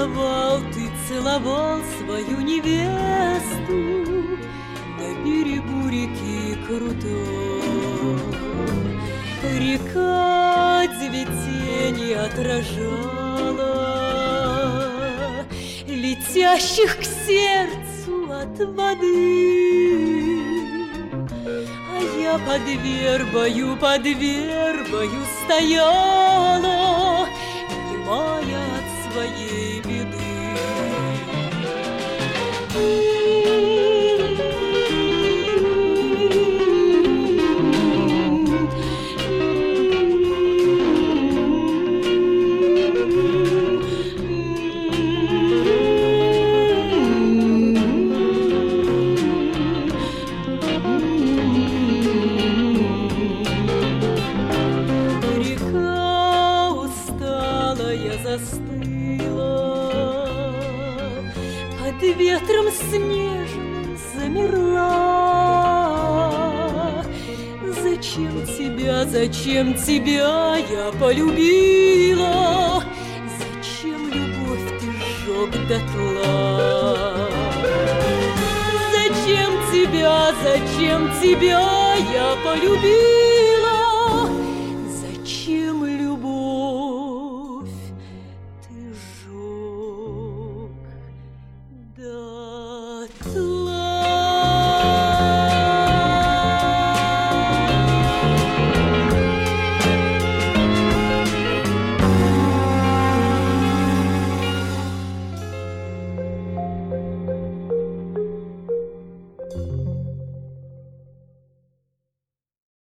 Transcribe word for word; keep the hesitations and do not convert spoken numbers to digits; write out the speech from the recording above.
целовал, ты целовал свою невесту на берегу реки крутой. Река цветение отражала летящих к сердцу от воды. А я под вербою, под вербою стояла, немая от своей беды. Под ветром снежным замерла. Зачем тебя, зачем тебя я полюбила? Зачем любовь ты сжег дотла? Зачем тебя, зачем тебя я полюбила? Зачем любовь ты сжег дотла?